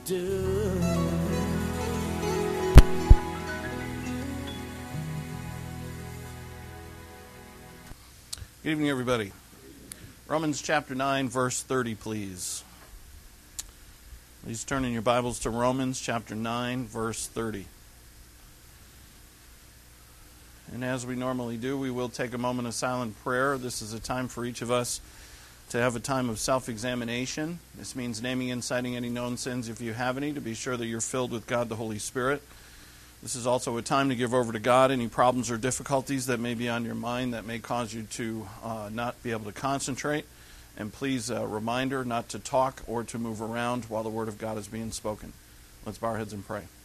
do. Good evening, everybody. Romans chapter 9, verse 30, please. Please turn in your Bibles to Romans chapter 9, verse 30. And as we normally do, we will take a moment of silent prayer. This is a time for each of us to have a time of self-examination. This means naming and citing any known sins, if you have any, to be sure that you're filled with God the Holy Spirit. This is also a time to give over to God any problems or difficulties that may be on your mind that may cause you to not be able to concentrate. And please, a reminder not to talk or to move around while the Word of God is being spoken. Let's bow our heads and pray.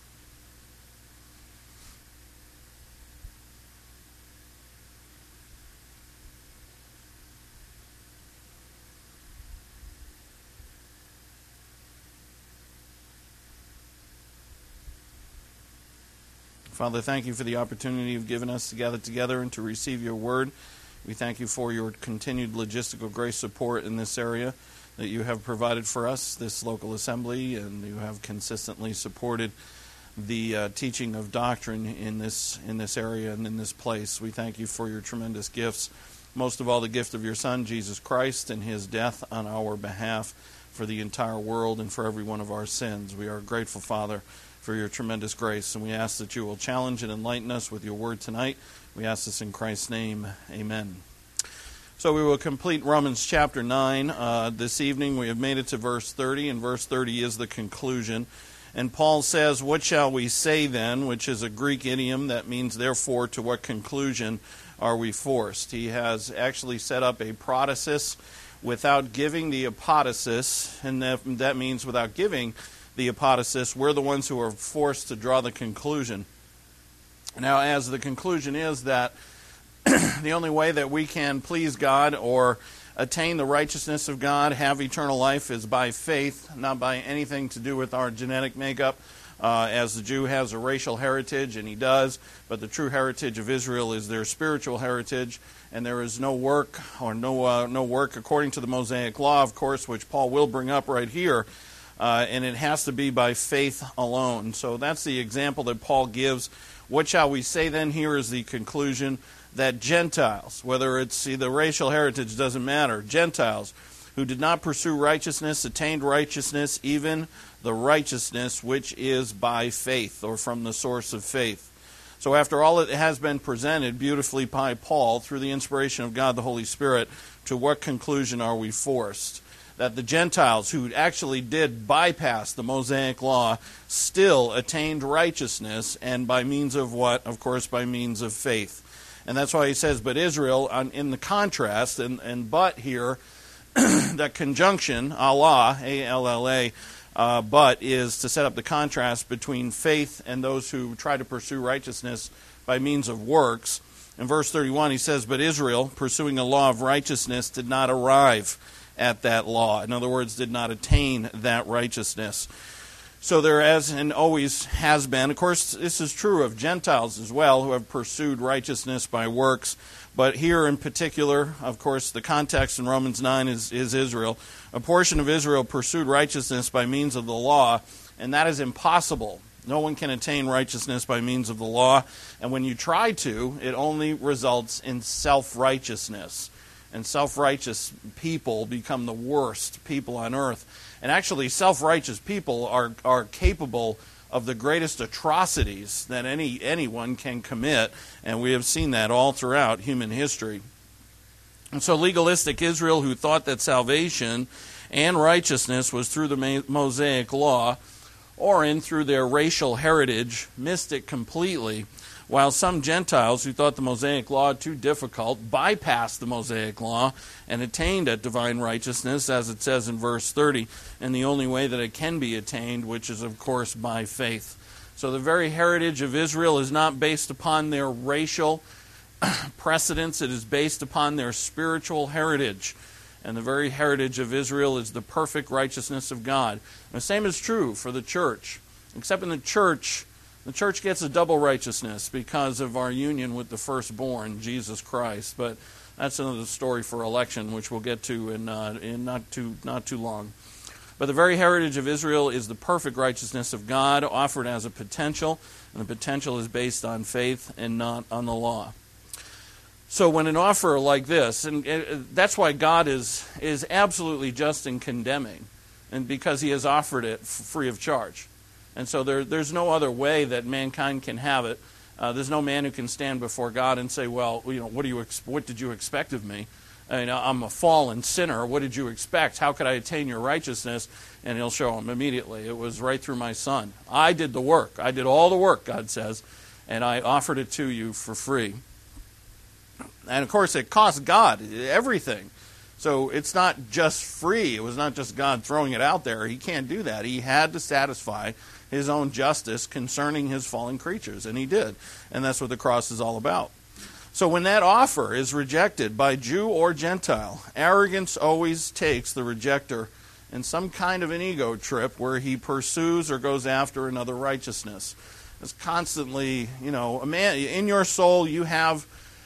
Father, thank you for the opportunity you've given us to gather together and to receive your word. We thank you for your continued logistical grace support in this area that you have provided for us, this local assembly, and you have consistently supported the teaching of doctrine in this area and in this place. We thank you for your tremendous gifts, most of all the gift of your Son, Jesus Christ, and his death on our behalf for the entire world and for every one of our sins. We are grateful, Father, for your tremendous grace, and we ask that you will challenge and enlighten us with your word tonight. We ask this in Christ's name. Amen. So we will complete Romans chapter 9 this evening. We have made it to verse 30, and verse 30 is the conclusion. And Paul says, "What shall we say then?" which is a Greek idiom that means, therefore, to what conclusion are we forced? He has actually set up a protasis without giving the apodosis, and that means without giving the apodosis, we're the ones who are forced to draw the conclusion. Now, as the conclusion is that the only way that we can please God or attain the righteousness of God, have eternal life, is by faith, not by anything to do with our genetic makeup. As the Jew has a racial heritage, and he does, but the true heritage of Israel is their spiritual heritage, and there is no work or no work according to the Mosaic law, of course, which Paul will bring up right here. And it has to be by faith alone. So that's the example that Paul gives. What shall we say then? Here is the conclusion that Gentiles, whether it's the racial heritage, doesn't matter, Gentiles who did not pursue righteousness attained righteousness, even the righteousness which is by faith, or from the source of faith. So after all, it has been presented beautifully by Paul through the inspiration of God the Holy Spirit, to what conclusion are we forced? That the Gentiles who actually did bypass the Mosaic law still attained righteousness, and by means of what? Of course, by means of faith. And that's why he says, but Israel, in the contrast, and but here, that conjunction, Allah, A-L-L-A, but is to set up the contrast between faith and those who try to pursue righteousness by means of works. In verse 31, he says, but Israel, pursuing a law of righteousness, did not arrive at that law. In other words, did not attain that righteousness. So there has and always has been, of course, this is true of Gentiles as well, who have pursued righteousness by works. But here in particular, of course, the context in Romans 9 is Israel. A portion of Israel pursued righteousness by means of the law, and that is impossible. No one can attain righteousness by means of the law. And when you try to, it only results in self-righteousness. And self-righteous people become the worst people on earth. And actually, self-righteous people are capable of the greatest atrocities that anyone can commit. And we have seen that all throughout human history. And so legalistic Israel, who thought that salvation and righteousness was through the Mosaic law, or through their racial heritage, missed it completely. While some Gentiles who thought the Mosaic law too difficult bypassed the Mosaic law and attained at divine righteousness, as it says in verse 30, and the only way that it can be attained, which is, of course, by faith. So the very heritage of Israel is not based upon their racial precedents. It is based upon their spiritual heritage. And the very heritage of Israel is the perfect righteousness of God. And the same is true for the church, except in the church gets a double righteousness because of our union with the firstborn, Jesus Christ. But that's another story for election, which we'll get to in not too long. But the very heritage of Israel is the perfect righteousness of God offered as a potential, and the potential is based on faith and not on the law. So when an offer like this, and that's why God is absolutely just in condemning, and because he has offered it free of charge. And so there's no other way that mankind can have it. There's no man who can stand before God and say, well, what did you expect of me? I'm a fallen sinner. What did you expect? How could I attain your righteousness? And he'll show him immediately. It was right through my Son. I did the work. I did all the work, God says, and I offered it to you for free. And, of course, it cost God everything. So it's not just free. It was not just God throwing it out there. He can't do that. He had to satisfy his own justice concerning his fallen creatures, and he did. And that's what the cross is all about. So when that offer is rejected by Jew or Gentile, arrogance always takes the rejecter in some kind of an ego trip where he pursues or goes after another righteousness. It's constantly, a man in your soul you have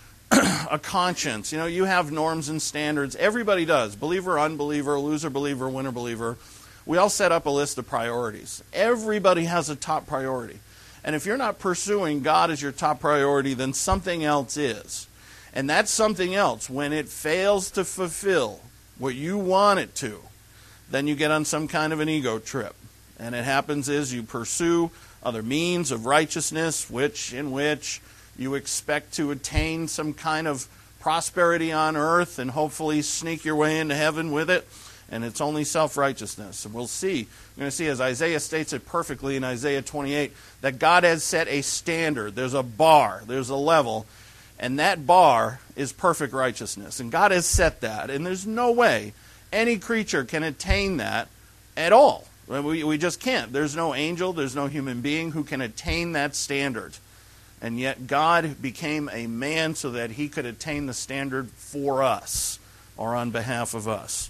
a conscience. You have norms and standards. Everybody does. Believer, unbeliever, loser believer, winner believer. We all set up a list of priorities. Everybody has a top priority. And if you're not pursuing God as your top priority, then something else is. And that something else, when it fails to fulfill what you want it to, then you get on some kind of an ego trip. And it happens is you pursue other means of righteousness, in which you expect to attain some kind of prosperity on earth and hopefully sneak your way into heaven with it. And it's only self-righteousness. And we're going to see, as Isaiah states it perfectly in Isaiah 28, that God has set a standard. There's a bar. There's a level. And that bar is perfect righteousness. And God has set that. And there's no way any creature can attain that at all. We just can't. There's no angel, there's no human being who can attain that standard. And yet God became a man so that he could attain the standard for us, or on behalf of us.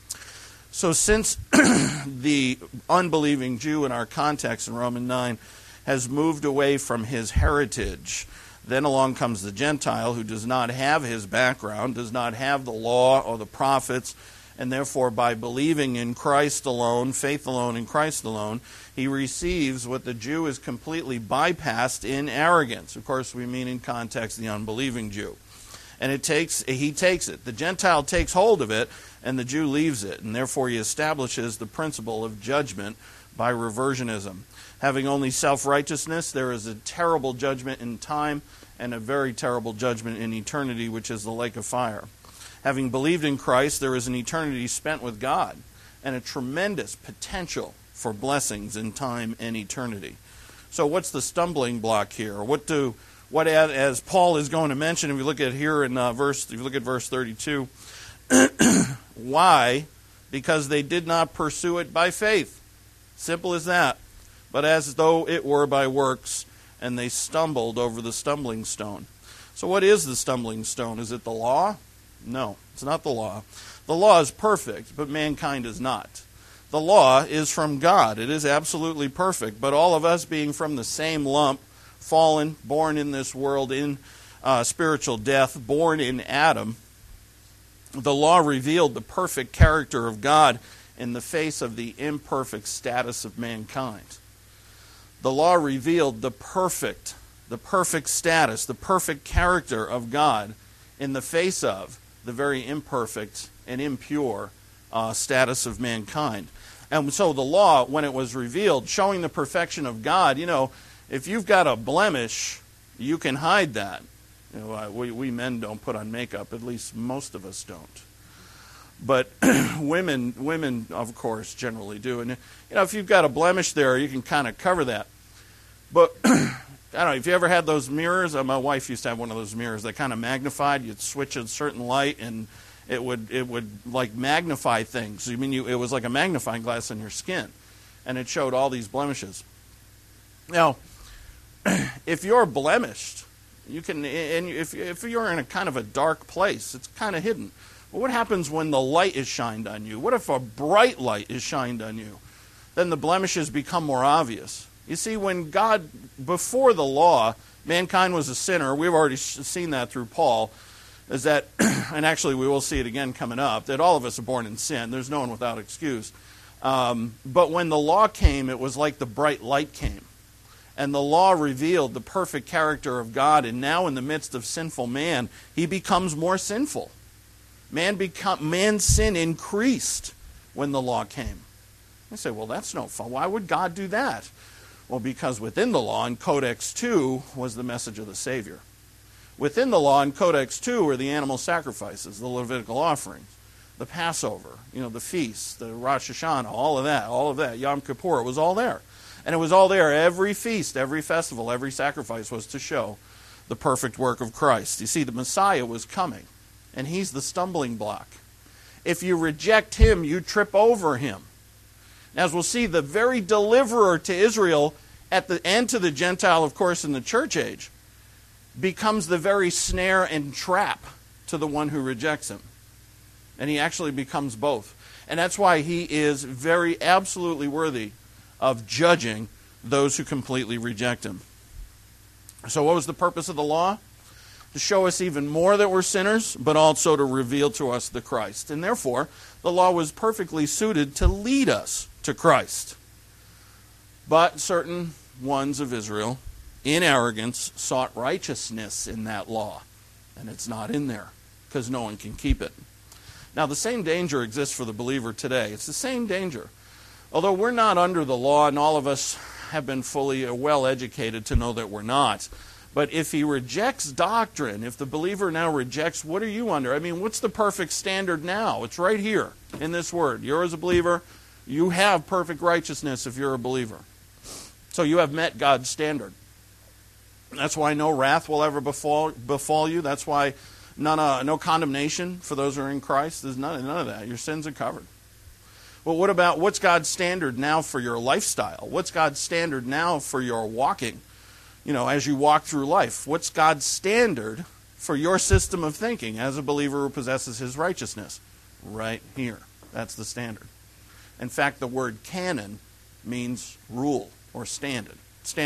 So since the unbelieving Jew in our context in Romans 9 has moved away from his heritage, then along comes the Gentile who does not have his background, does not have the law or the prophets, and therefore by believing in Christ alone, faith alone in Christ alone, he receives what the Jew is completely bypassed in arrogance. Of course, we mean in context the unbelieving Jew. And he takes it. The Gentile takes hold of it, and the Jew leaves it. And therefore he establishes the principle of judgment by reversionism. Having only self-righteousness, there is a terrible judgment in time and a very terrible judgment in eternity, which is the lake of fire. Having believed in Christ, there is an eternity spent with God and a tremendous potential for blessings in time and eternity. So what's the stumbling block here? What as Paul is going to mention, if you look at here in verse 32, why? Because they did not pursue it by faith. Simple as that. But as though it were by works, and they stumbled over the stumbling stone. So what is the stumbling stone? Is it the law? No, it's not the law. The law is perfect, but mankind is not. The law is from God. It is absolutely perfect, but all of us being from the same lump, fallen, born in this world in spiritual death, born in Adam, the law revealed the perfect character of God in the face of the imperfect status of mankind. The law revealed the perfect status, the perfect character of God in the face of the very imperfect and impure status of mankind. And so the law, when it was revealed, showing the perfection of God, if you've got a blemish, you can hide that. We men don't put on makeup, at least most of us don't. But women, of course, generally do. And if you've got a blemish there, you can kind of cover that. But I don't know, if you ever had those mirrors, my wife used to have one of those mirrors that kind of magnified. You'd switch a certain light, and it would like magnify things. It was like a magnifying glass on your skin, and it showed all these blemishes. Now, if you're blemished, you can, and if you're in a kind of a dark place, it's kind of hidden. But what happens when the light is shined on you? What if a bright light is shined on you? Then the blemishes become more obvious. You see, when God, before the law, mankind was a sinner. We've already seen that through Paul, is that, and actually we will see it again coming up, that all of us are born in sin. There's no one without excuse. But when the law came, it was like the bright light came. And the law revealed the perfect character of God. And now in the midst of sinful man, he becomes more sinful. Man's sin increased when the law came. I say, well, that's no fun. Why would God do that? Well, because within the law, in Codex 2, was the message of the Savior. Within the law, in Codex 2, were the animal sacrifices, the Levitical offerings, the Passover, the feasts, the Rosh Hashanah, all of that, Yom Kippur, it was all there. And it was all there. Every feast, every festival, every sacrifice was to show the perfect work of Christ. You see, the Messiah was coming, and he's the stumbling block. If you reject him, you trip over him. As we'll see, the very deliverer to Israel and to the Gentile, of course, in the church age, becomes the very snare and trap to the one who rejects him. And he actually becomes both. And that's why he is very absolutely worthy of judging those who completely reject him. So what was the purpose of the law? To show us even more that we're sinners, but also to reveal to us the Christ. And therefore, the law was perfectly suited to lead us to Christ. But certain ones of Israel, in arrogance, sought righteousness in that law. And it's not in there, because no one can keep it. Now, the same danger exists for the believer today. It's the same danger. Although we're not under the law, and all of us have been fully well educated to know that we're not. But if he rejects doctrine, if the believer now rejects, what are you under? I mean, what's the perfect standard now? It's right here in this word. You're as a believer, you have perfect righteousness if you're a believer. So you have met God's standard. That's why no wrath will ever befall you. That's why no condemnation for those who are in Christ. There's none of that. Your sins are covered. Well, what's God's standard now for your lifestyle? What's God's standard now for your walking? As you walk through life, what's God's standard for your system of thinking as a believer who possesses his righteousness? Right here. That's the standard. In fact, the word canon means rule or standard.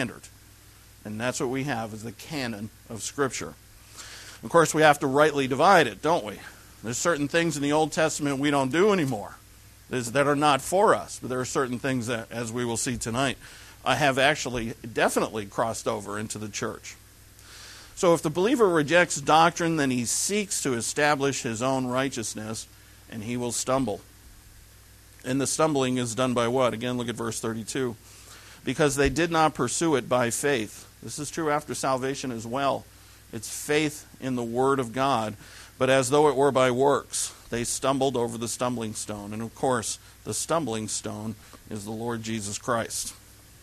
And that's what we have is the canon of Scripture. Of course, we have to rightly divide it, don't we? There's certain things in the Old Testament we don't do anymore that are not for us. But there are certain things that, as we will see tonight, have actually definitely crossed over into the church. So if the believer rejects doctrine, then he seeks to establish his own righteousness, and he will stumble. And the stumbling is done by what? Again, look at verse 32. Because they did not pursue it by faith. This is true after salvation as well. It's faith in the Word of God, but as though it were by works. They stumbled over the stumbling stone. And of course, the stumbling stone is the Lord Jesus Christ.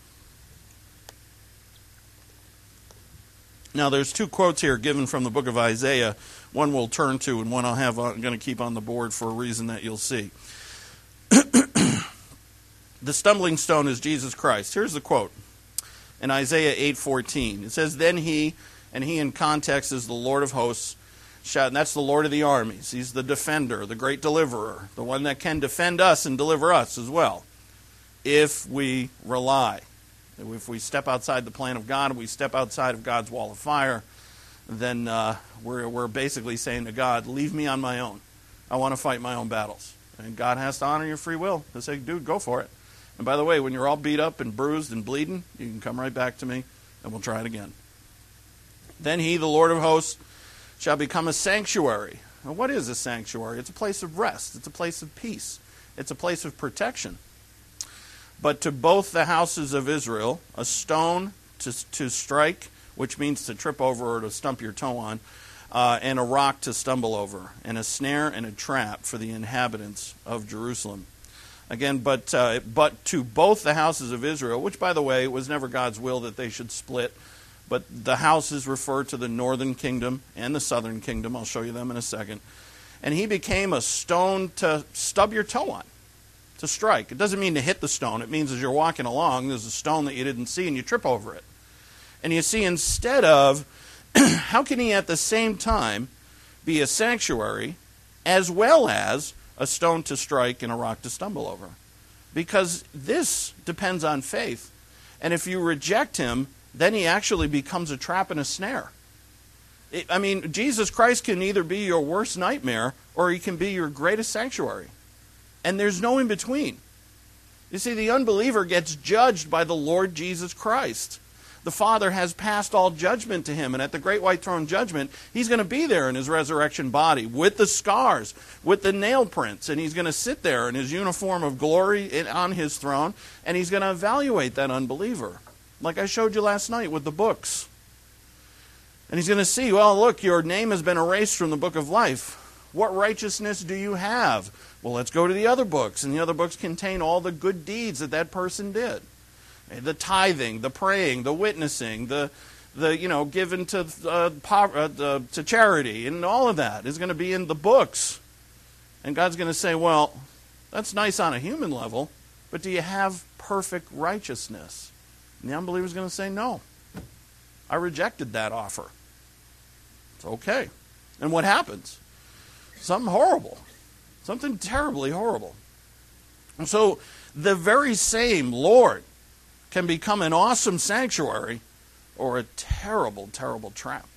Now, there's two quotes here given from the book of Isaiah. One we'll turn to, and one I'm going to keep on the board for a reason that you'll see. The stumbling stone is Jesus Christ. Here's the quote in Isaiah 8:14. It says, "Then he," and he in context is the Lord of hosts, and that's the Lord of the armies. He's the defender, the great deliverer, the one that can defend us and deliver us as well, if we rely. If we step outside the plan of God and we step outside of God's wall of fire, then we're basically saying to God, leave me on my own. I want to fight my own battles. And God has to honor your free will. He'll say, dude, go for it. And by the way, when you're all beat up and bruised and bleeding, you can come right back to me and we'll try it again. Then he, the Lord of hosts, shall become a sanctuary. Now, what is a sanctuary? It's a place of rest. It's a place of peace. It's a place of protection. But to both the houses of Israel, a stone to strike, which means to trip over or to stump your toe on, and a rock to stumble over, and a snare and a trap for the inhabitants of Jerusalem. Again, but to both the houses of Israel, which, by the way, it was never God's will that they should split, but the houses refer to the northern kingdom and the southern kingdom. I'll show you them in a second. And he became a stone to stub your toe on, to strike. It doesn't mean to hit the stone. It means as you're walking along, there's a stone that you didn't see and you trip over it. And you see, instead of, how can he at the same time be a sanctuary as well as a stone to strike and a rock to stumble over? Because this depends on faith. And if you reject him, then he actually becomes a trap and a snare. Jesus Christ can either be your worst nightmare or he can be your greatest sanctuary. And there's no in between. You see, the unbeliever gets judged by the Lord Jesus Christ. The Father has passed all judgment to him, and at the great white throne judgment, he's going to be there in his resurrection body with the scars, with the nail prints, and he's going to sit there in his uniform of glory on his throne, and he's going to evaluate that unbeliever, like I showed you last night with the books. And he's going to see, well, look, your name has been erased from the book of life. What righteousness do you have? Well, let's go to the other books, and the other books contain all the good deeds that that person did. The tithing, the praying, the witnessing, the given to charity, and all of that is going to be in the books. And God's going to say, well, that's nice on a human level, but do you have perfect righteousness? And the unbeliever's going to say, no. I rejected that offer. It's okay. And what happens? Something horrible. Something terribly horrible. And so the very same Lord can become an awesome sanctuary or a terrible, terrible trap.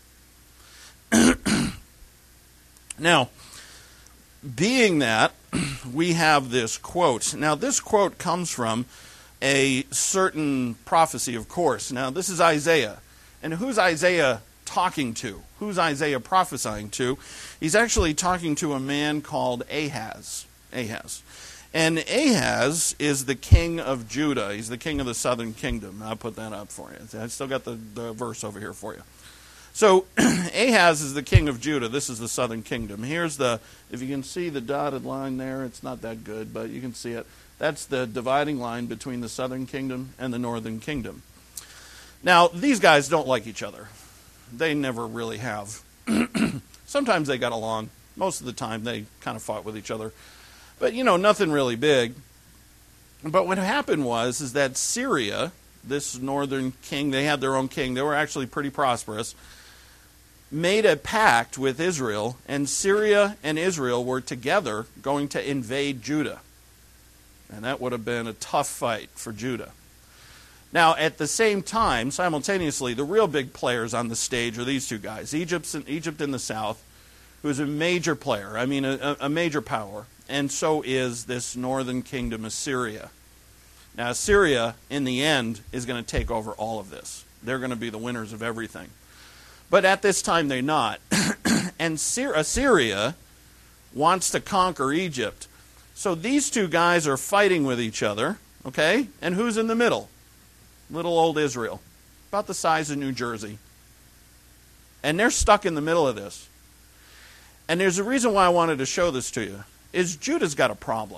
Now, being that, we have this quote. Now, this quote comes from a certain prophecy, of course. Now, this is Isaiah. And who's Isaiah talking to? Who's Isaiah prophesying to? He's actually talking to a man called Ahaz. And Ahaz is the king of Judah. He's the king of the southern kingdom. I'll put that up for you. I still got the verse over here for you. So Ahaz is the king of Judah. This is the southern kingdom. Here's if you can see the dotted line there, it's not that good, but you can see it. That's the dividing line between the southern kingdom and the northern kingdom. Now, these guys don't like each other. They never really have. Sometimes they got along. Most of the time they kind of fought with each other. But, nothing really big. But what happened is that Syria, this northern king, they had their own king. They were actually pretty prosperous. Made a pact with Israel, and Syria and Israel were together going to invade Judah. And that would have been a tough fight for Judah. Now, at the same time, simultaneously, the real big players on the stage are these two guys. Egypt in the south, who's a major player, a major power. And so is this northern kingdom, Assyria. Now, Assyria, in the end, is going to take over all of this. They're going to be the winners of everything. But at this time, they're not. And Assyria wants to conquer Egypt. So these two guys are fighting with each other, okay? And who's in the middle? Little old Israel, about the size of New Jersey. And they're stuck in the middle of this. And there's a reason why I wanted to show this to you, is Judah's got a problem.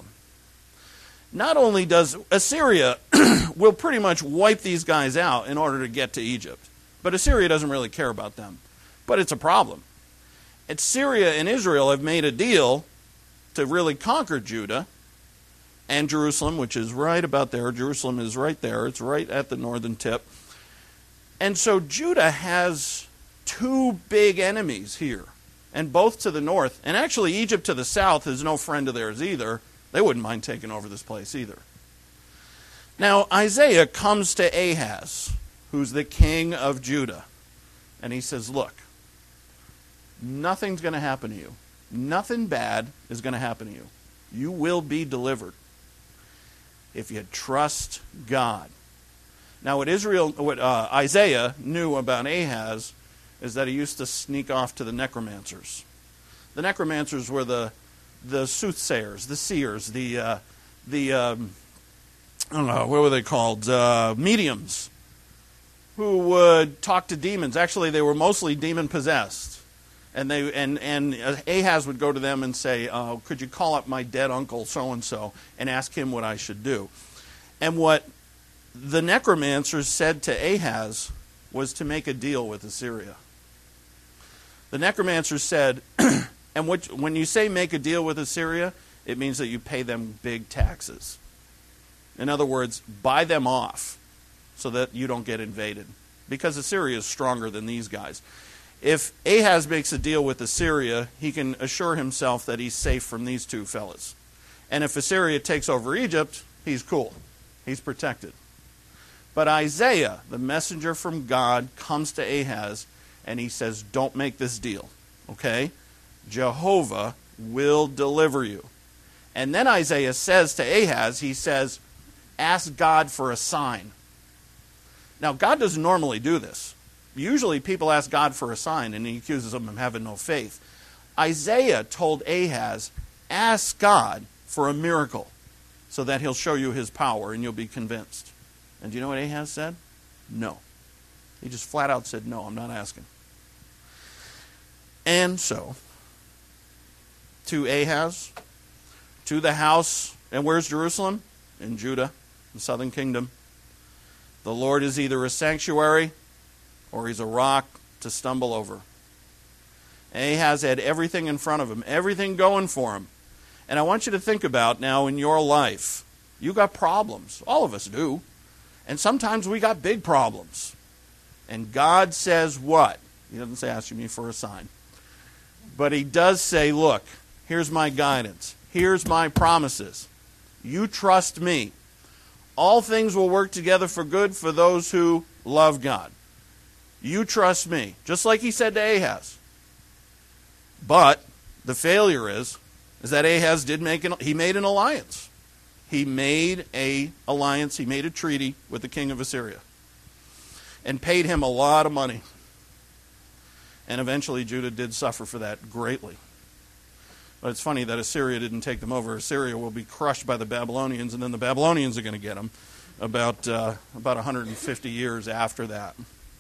Not only does Assyria will pretty much wipe these guys out in order to get to Egypt, but Assyria doesn't really care about them. But it's a problem. And Syria and Israel have made a deal to really conquer Judah and Jerusalem, which is right about there. Jerusalem is right there. It's right at the northern tip. And so Judah has two big enemies here, and both to the north. And actually, Egypt to the south is no friend of theirs either. They wouldn't mind taking over this place either. Now, Isaiah comes to Ahaz, who's the king of Judah, and he says, look, nothing's going to happen to you. Nothing bad is going to happen to you. You will be delivered if you trust God. Now, what Isaiah knew about Ahaz is that he used to sneak off to the necromancers. The necromancers were the soothsayers, the seers, I don't know, what were they called? Mediums, who would talk to demons. Actually, they were mostly demon-possessed. And Ahaz would go to them and say, could you call up my dead uncle so-and-so and ask him what I should do? And what the necromancers said to Ahaz was to make a deal with Assyria. The necromancers said, and when you say make a deal with Assyria, it means that you pay them big taxes. In other words, buy them off so that you don't get invaded. Because Assyria is stronger than these guys. If Ahaz makes a deal with Assyria, he can assure himself that he's safe from these two fellas. And if Assyria takes over Egypt, he's cool. He's protected. But Isaiah, the messenger from God, comes to Ahaz and he says, don't make this deal, okay? Jehovah will deliver you. And then Isaiah says to Ahaz, he says, ask God for a sign. Now, God doesn't normally do this. Usually people ask God for a sign, and he accuses them of having no faith. Isaiah told Ahaz, ask God for a miracle so that he'll show you his power and you'll be convinced. And do you know what Ahaz said? No. He just flat out said, no, I'm not asking. And so, to Ahaz, to the house, and where's Jerusalem? In Judah, the southern kingdom. The Lord is either a sanctuary or he's a rock to stumble over. Ahaz had everything in front of him, everything going for him. And I want you to think about now in your life, you got problems. All of us do. And sometimes we got big problems. And God says what? He doesn't say ask me for a sign. But he does say, look, here's my guidance. Here's my promises. You trust me. All things will work together for good for those who love God. You trust me. Just like he said to Ahaz. But the failure is that Ahaz he made an alliance. He made an alliance. He made a treaty with the king of Assyria. And paid him a lot of money. And eventually Judah did suffer for that greatly. But it's funny that Assyria didn't take them over. Assyria will be crushed by the Babylonians, and then the Babylonians are going to get them about 150 years after that.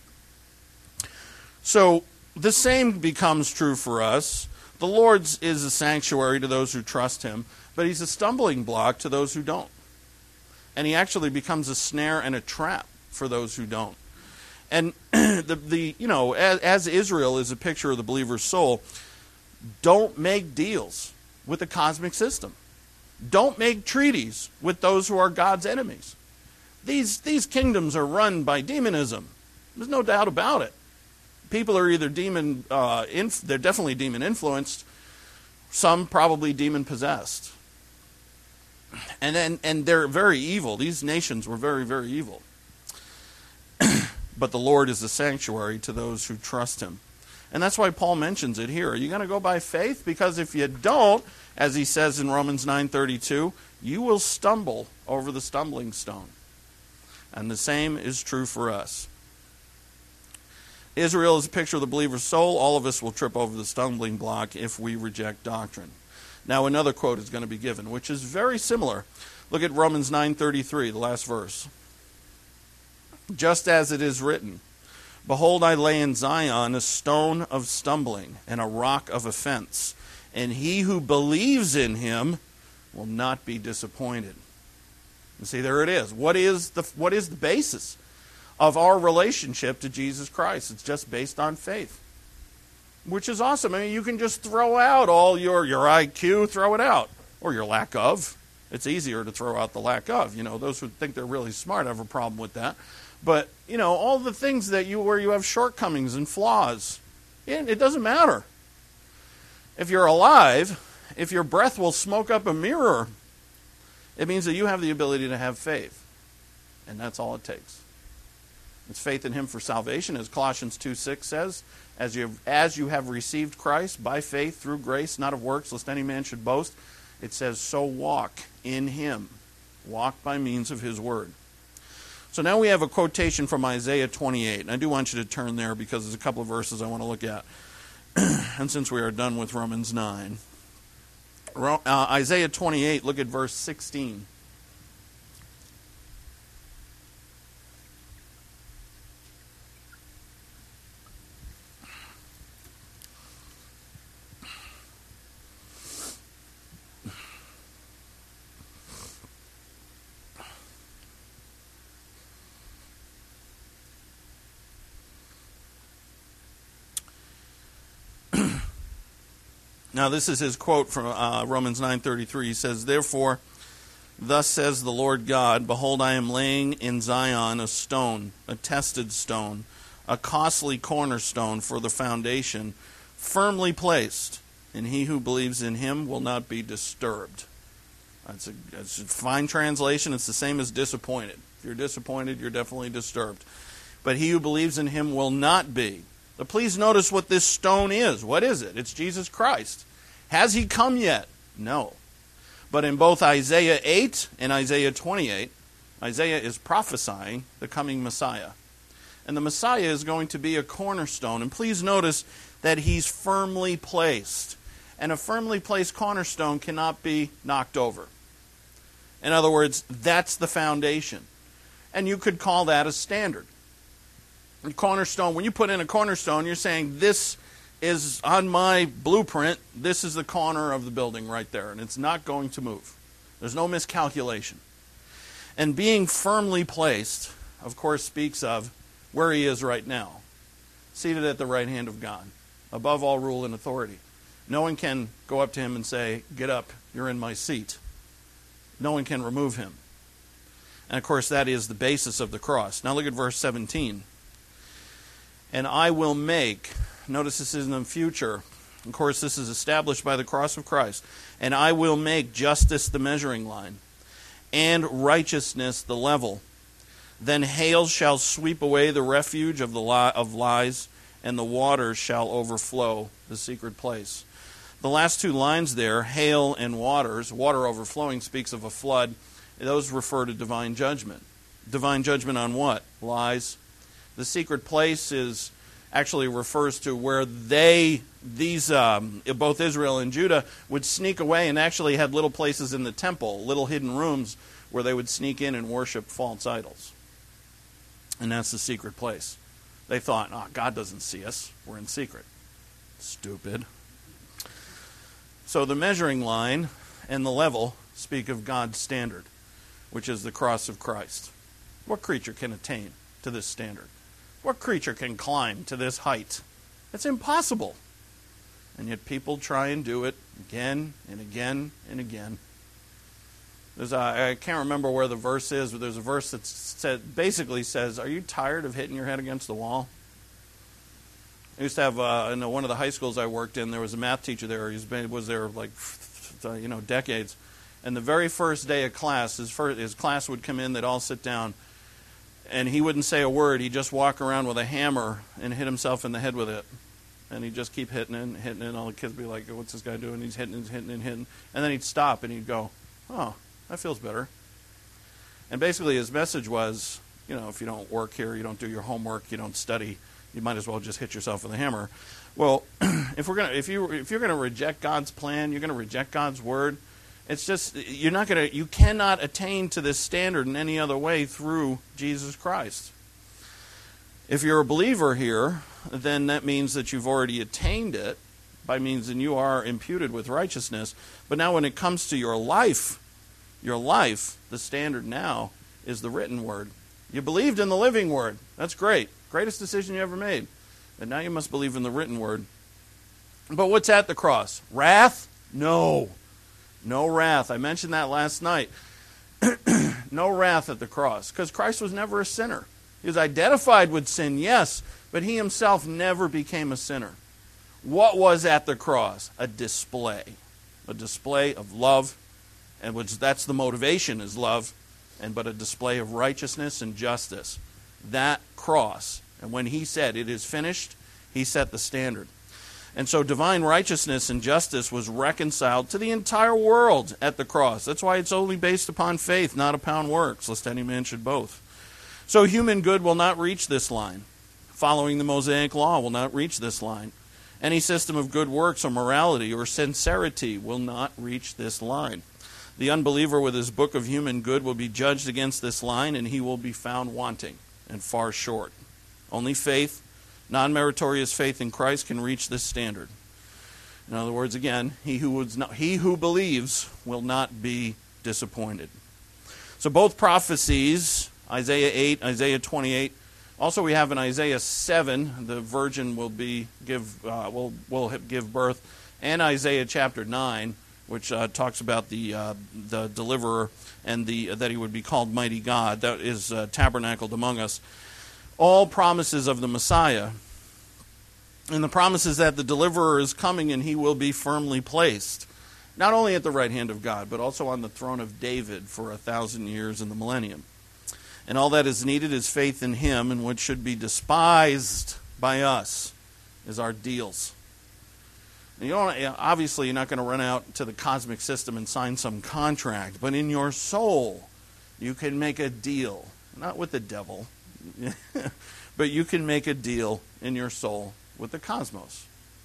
So the same becomes true for us. The Lord is a sanctuary to those who trust him, but he's a stumbling block to those who don't. And he actually becomes a snare and a trap for those who don't. And as Israel is a picture of the believer's soul, don't make deals with the cosmic system. Don't make treaties with those who are God's enemies. These kingdoms are run by demonism. There's no doubt about it. People are either they're definitely demon influenced, some probably demon possessed. And they're very evil. These nations were very, very evil. But the Lord is a sanctuary to those who trust him. And that's why Paul mentions it here. Are you going to go by faith? Because if you don't, as he says in Romans 9:32, you will stumble over the stumbling stone. And the same is true for us. Israel is a picture of the believer's soul. All of us will trip over the stumbling block if we reject doctrine. Now another quote is going to be given, which is very similar. Look at Romans 9:33, the last verse. Just as it is written, behold, I lay in Zion a stone of stumbling and a rock of offense, and he who believes in him will not be disappointed. You see, there it is. What is the basis of our relationship to Jesus Christ? It's just based on faith, which is awesome. I mean, you can just throw out all your IQ, throw it out, or your lack of. It's easier to throw out the lack of. Those who think they're really smart have a problem with that. But, all the things where you have shortcomings and flaws, it doesn't matter. If you're alive, if your breath will smoke up a mirror, it means that you have the ability to have faith. And that's all it takes. It's faith in him for salvation, as Colossians 2:6 says, as you have received Christ by faith through grace, not of works, lest any man should boast. It says, so walk in him. Walk by means of his word. So now we have a quotation from Isaiah 28. And I do want you to turn there because there's a couple of verses I want to look at. And since we are done with Romans 9. Isaiah 28, look at verse 16. Now, this is his quote from Romans 9:33. He says, therefore, thus says the Lord God, behold, I am laying in Zion a stone, a tested stone, a costly cornerstone for the foundation, firmly placed, and he who believes in him will not be disturbed. That's a fine translation. It's the same as disappointed. If you're disappointed, you're definitely disturbed. But he who believes in him will not be. But please notice what this stone is. What is it? It's Jesus Christ. Has he come yet? No. But in both Isaiah 8 and Isaiah 28, Isaiah is prophesying the coming Messiah. And the Messiah is going to be a cornerstone. And please notice that he's firmly placed. And a firmly placed cornerstone cannot be knocked over. In other words, that's the foundation. And you could call that a standard. A cornerstone, when you put in a cornerstone, you're saying this is on my blueprint, this is the corner of the building right there. And it's not going to move. There's no miscalculation. And being firmly placed, of course, speaks of where he is right now, seated at the right hand of God, above all rule and authority. No one can go up to him and say, get up, you're in my seat. No one can remove him. And of course, that is the basis of the cross. Now look at verse 17. And I will make, notice this is in the future. Of course, this is established by the cross of Christ. And I will make justice the measuring line, and righteousness the level. Then hail shall sweep away the refuge of lies, and the waters shall overflow the secret place. The last two lines there, hail and waters, water overflowing speaks of a flood. Those refer to divine judgment. Divine judgment on what? Lies. The secret place actually refers to where both Israel and Judah would sneak away and actually had little places in the temple, little hidden rooms where they would sneak in and worship false idols. And that's the secret place. They thought, God doesn't see us. We're in secret. Stupid. So the measuring line and the level speak of God's standard, which is the cross of Christ. What creature can attain to this standard? What creature can climb to this height? It's impossible. And yet people try and do it again and again and again. I can't remember where the verse is, but there's a verse that basically says, are you tired of hitting your head against the wall? I used to have, in one of the high schools I worked in, there was a math teacher there. He was there like, decades. And the very first day of class, his class would come in, they'd all sit down, and he wouldn't say a word. He'd just walk around with a hammer and hit himself in the head with it. And he'd just keep hitting it, and all the kids would be like, what's this guy doing? He's hitting. And then he'd stop, and he'd go, oh, that feels better. And basically his message was, if you don't work here, you don't do your homework, you don't study, you might as well just hit yourself with a hammer. Well, if you're gonna reject God's plan, you're gonna reject God's word. It's just you cannot attain to this standard in any other way through Jesus Christ. If you're a believer here, then that means that you've already attained it by means that you are imputed with righteousness. But now when it comes to your life, the standard now is the written word. You believed in the living word. That's great. Greatest decision you ever made. And now you must believe in the written word. But what's at the cross? Wrath? No. No wrath. I mentioned that last night. No wrath at the cross. Because Christ was never a sinner. He was identified with sin, yes, but he himself never became a sinner. What was at the cross? A display. A display of love, and that's the motivation is love, but a display of righteousness and justice. That cross. And when he said, it is finished, he set the standard. And so divine righteousness and justice was reconciled to the entire world at the cross. That's why it's only based upon faith, not upon works, lest any man should boast. So human good will not reach this line. Following the Mosaic law will not reach this line. Any system of good works or morality or sincerity will not reach this line. The unbeliever with his book of human good will be judged against this line, and he will be found wanting and far short. Only faith, non-meritorious faith in Christ, can reach this standard. In other words, again, he who believes will not be disappointed. So both prophecies, Isaiah 8, Isaiah 28. Also, we have in Isaiah 7, the virgin will give birth, and Isaiah chapter 9, which talks about the deliverer and that he would be called Mighty God. That is tabernacled among us. All promises of the Messiah. And the promises that the deliverer is coming and he will be firmly placed, not only at the right hand of God, but also on the throne of David for 1,000 years in the millennium. And all that is needed is faith in him, and what should be despised by us is our deals. And obviously, you're not going to run out to the cosmic system and sign some contract, but in your soul, You can make a deal, not with the devil, but you can make a deal in your soul with the cosmos.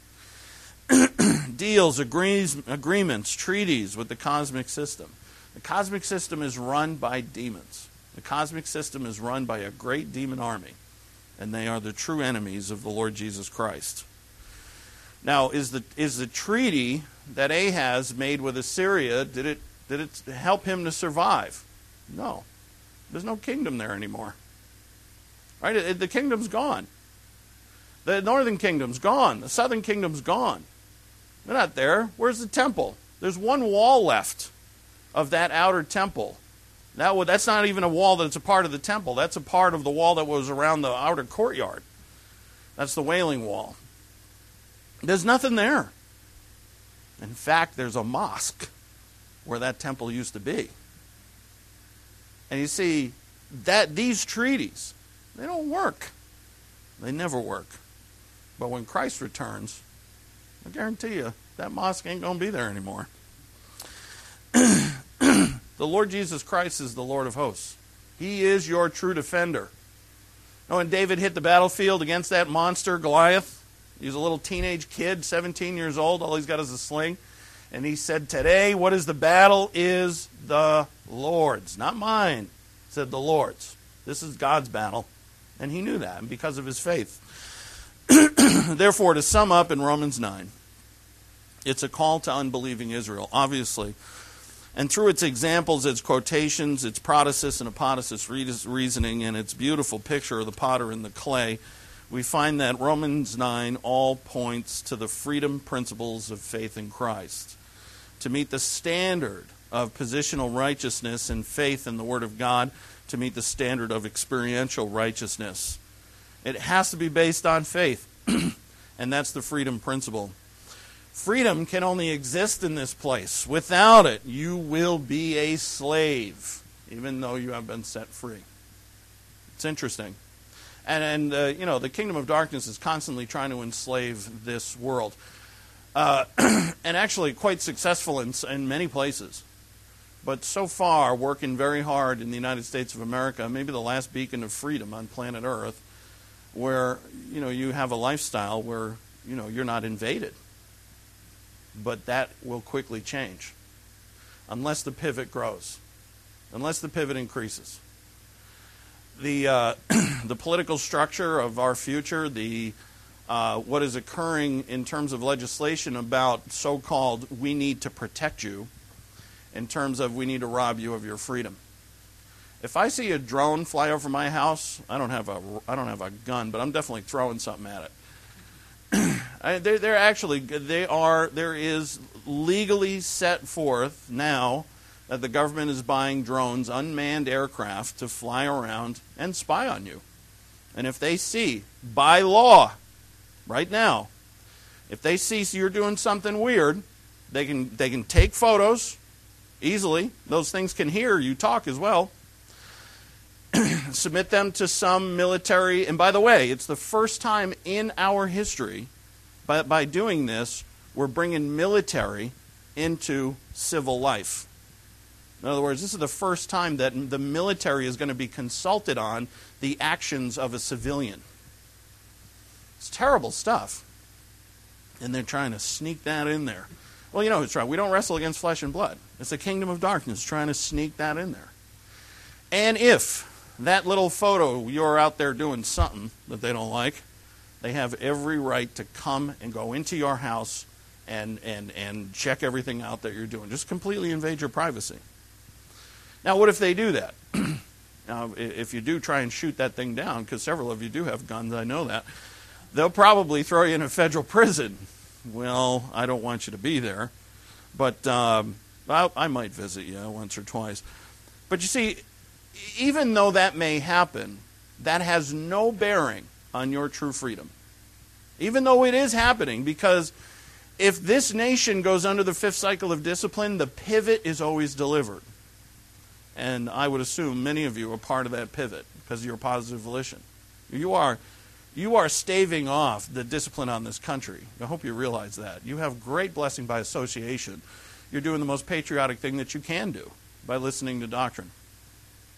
Deals, agreements, treaties with the cosmic system. The cosmic system is run by demons. The cosmic system is run by a great demon army, and they are the true enemies of the Lord Jesus Christ. Now, is the treaty that Ahaz made with Assyria, did it help him to survive? No. There's no kingdom there anymore. Right? The kingdom's gone. The northern kingdom's gone. The southern kingdom's gone. They're not there. Where's the temple? There's one wall left of that outer temple. That's not even a wall that's a part of the temple. That's a part of the wall that was around the outer courtyard. That's the Wailing Wall. There's nothing there. In fact, there's a mosque where that temple used to be. And you see, that these treaties, they don't work. They never work. But when Christ returns, I guarantee you, that mosque ain't going to be there anymore. The Lord Jesus Christ is the Lord of hosts. He is your true defender. Now, when David hit the battlefield against that monster, Goliath, he was a little teenage kid, 17 years old. All he's got is a sling. And he said, today, what is the battle is the Lord's. Not mine, said the Lord's. This is God's battle. And he knew that, and because of his faith. Therefore, to sum up in Romans 9, it's a call to unbelieving Israel, obviously. And through its examples, its quotations, its protasis and apodosis reasoning, and its beautiful picture of the potter and the clay, we find that Romans 9 all points to the freedom principles of faith in Christ. To meet the standard of positional righteousness and faith in the Word of God, to meet the standard of experiential righteousness. It has to be based on faith, and that's the freedom principle. Freedom can only exist in this place. Without it, you will be a slave, even though you have been set free. It's interesting. And the kingdom of darkness is constantly trying to enslave this world. And actually quite successful in many places. But so far, working very hard in the United States of America, maybe the last beacon of freedom on planet Earth, where, you have a lifestyle where, you're not invaded. But that will quickly change. Unless the pivot grows. Unless the pivot increases. The political structure of our future, what is occurring in terms of legislation about so-called we need to protect you, in terms of we need to rob you of your freedom. If I see a drone fly over my house, I don't have a gun, but I'm definitely throwing something at it. There is legally set forth now that the government is buying drones, unmanned aircraft, to fly around and spy on you. And if they see, by law, right now, if they see you're doing something weird, they can take photos easily. Those things can hear you talk as well. Submit them to some military. And by the way, it's the first time in our history, by doing this, we're bringing military into civil life. In other words, this is the first time that the military is going to be consulted on the actions of a civilian. It's terrible stuff. And they're trying to sneak that in there. Well, who's trying? We don't wrestle against flesh and blood. It's the kingdom of darkness trying to sneak that in there. And if that little photo, you're out there doing something that they don't like, they have every right to come and go into your house and check everything out that you're doing. Just completely invade your privacy. Now, what if they do that? Now, if you do try and shoot that thing down, because several of you do have guns, I know that, they'll probably throw you in a federal prison. Well, I don't want you to be there, but I might visit you once or twice. But you see, even though that may happen, that has no bearing on your true freedom. Even though it is happening, because if this nation goes under the fifth cycle of discipline, the pivot is always delivered. And I would assume many of you are part of that pivot because of your positive volition. You are staving off the discipline on this country. I hope you realize that. You have great blessing by association. You're doing the most patriotic thing that you can do by listening to doctrine.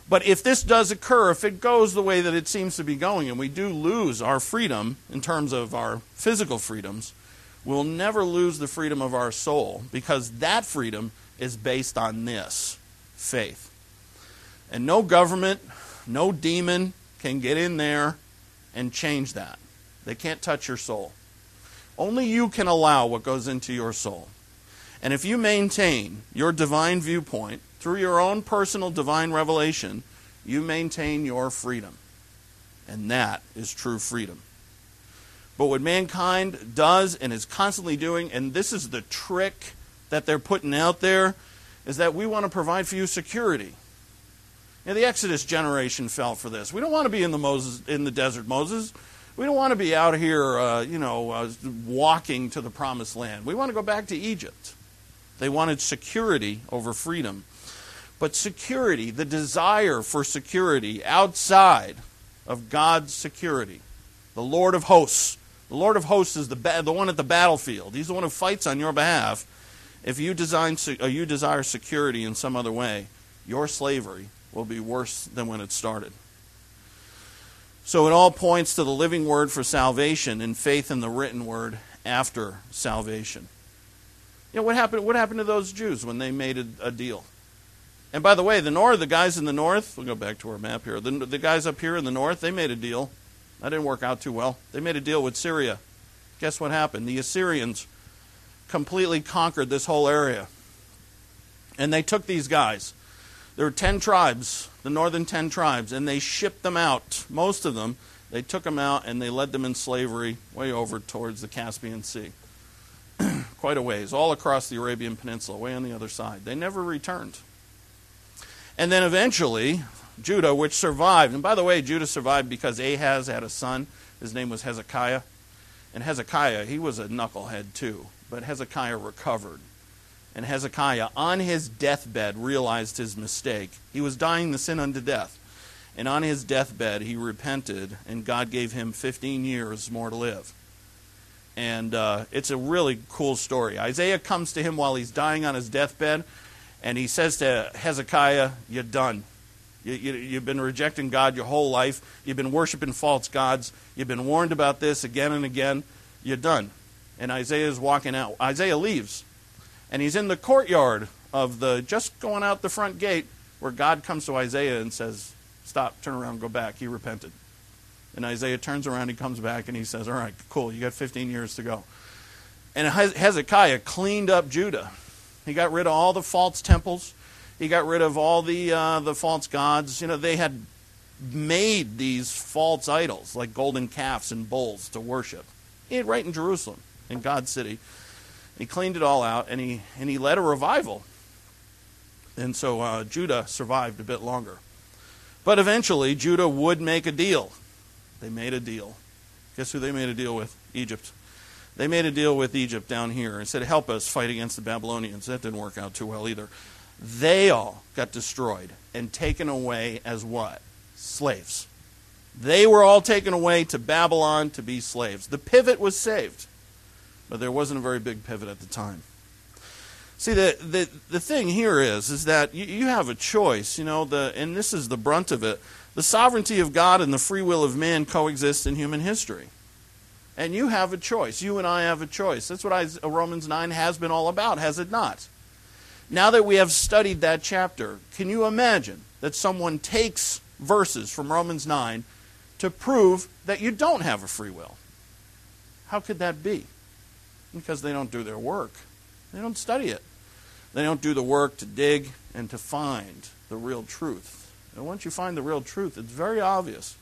But if this does occur, if it goes the way that it seems to be going, and we do lose our freedom in terms of our physical freedoms, we'll never lose the freedom of our soul, because that freedom is based on this, faith. And no government, no demon can get in there and change that. They can't touch your soul. Only you can allow what goes into your soul. And if you maintain your divine viewpoint through your own personal divine revelation, you maintain your freedom. And that is true freedom. But what mankind does and is constantly doing, and this is the trick that they're putting out there, is that we want to provide for you security. Now, the Exodus generation fell for this. We don't want to be in the desert, Moses. We don't want to be out here, walking to the promised land. We want to go back to Egypt. They wanted security over freedom. But security, the desire for security outside of God's security, the Lord of hosts. The Lord of hosts is the one at the battlefield. He's the one who fights on your behalf. If you desire security in some other way, your slavery will be worse than when it started. So it all points to the living word for salvation and faith in the written word after salvation. You know, what happened to those Jews when they made a deal? And by the way, the guys in the north, we'll go back to our map here. The guys up here in the north, they made a deal. That didn't work out too well. They made a deal with Syria. Guess what happened? The Assyrians completely conquered this whole area. And they took these guys. There were 10 tribes, the northern 10 tribes, and they shipped them out. Most of them, they took them out and they led them in slavery way over towards the Caspian Sea. Quite a ways, all across the Arabian Peninsula, way on the other side. They never returned. And then eventually, Judah, which survived, and by the way, Judah survived because Ahaz had a son. His name was Hezekiah. And Hezekiah, he was a knucklehead too, but Hezekiah recovered. And Hezekiah, on his deathbed, realized his mistake. He was dying the sin unto death. And on his deathbed, he repented, and God gave him 15 years more to live. And it's a really cool story. Isaiah comes to him while he's dying on his deathbed, and he says to Hezekiah, "You're done. You've been rejecting God your whole life. You've been worshiping false gods. You've been warned about this again and again. You're done." And Isaiah is walking out. Isaiah leaves. And he's in the courtyard of just going out the front gate, where God comes to Isaiah and says, "Stop, turn around, go back." He repented. And Isaiah turns around, he comes back, and he says, "All right, cool, you got 15 years to go." And Hezekiah cleaned up Judah. He got rid of all the false temples. He got rid of all the false gods. You know, they had made these false idols, like golden calves and bulls, to worship. He had right in Jerusalem, in God's city. He cleaned it all out, and he led a revival. And so Judah survived a bit longer. But eventually, Judah would make a deal. They made a deal. Guess who they made a deal with? Egypt. They made a deal with Egypt down here and said, "Help us fight against the Babylonians." That didn't work out too well either. They all got destroyed and taken away as what? Slaves. They were all taken away to Babylon to be slaves. The pivot was saved, but there wasn't a very big pivot at the time. See, the thing here is that you have a choice, and this is the brunt of it. The sovereignty of God and the free will of man coexist in human history. And you have a choice. You and I have a choice. That's what Romans 9 has been all about, has it not? Now that we have studied that chapter, can you imagine that someone takes verses from Romans 9 to prove that you don't have a free will? How could that be? Because they don't do their work. They don't study it. They don't do the work to dig and to find the real truth. And once you find the real truth, it's very obvious.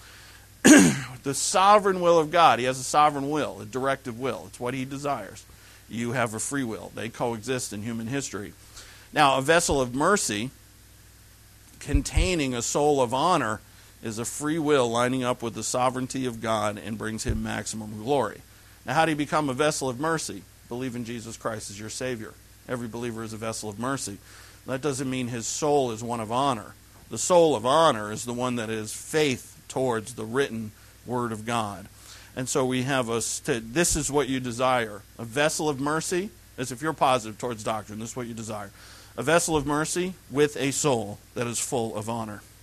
The sovereign will of God. He has a sovereign will, a directive will. It's what he desires. You have a free will. They coexist in human history. Now, a vessel of mercy containing a soul of honor is a free will lining up with the sovereignty of God and brings him maximum glory. Now, how do you become a vessel of mercy? Believe in Jesus Christ as your Savior. Every believer is a vessel of mercy. That doesn't mean his soul is one of honor. The soul of honor is the one that is faith towards the written Word of God. And so we have this is what you desire. A vessel of mercy, as if you're positive towards doctrine, this is what you desire. A vessel of mercy with a soul that is full of honor.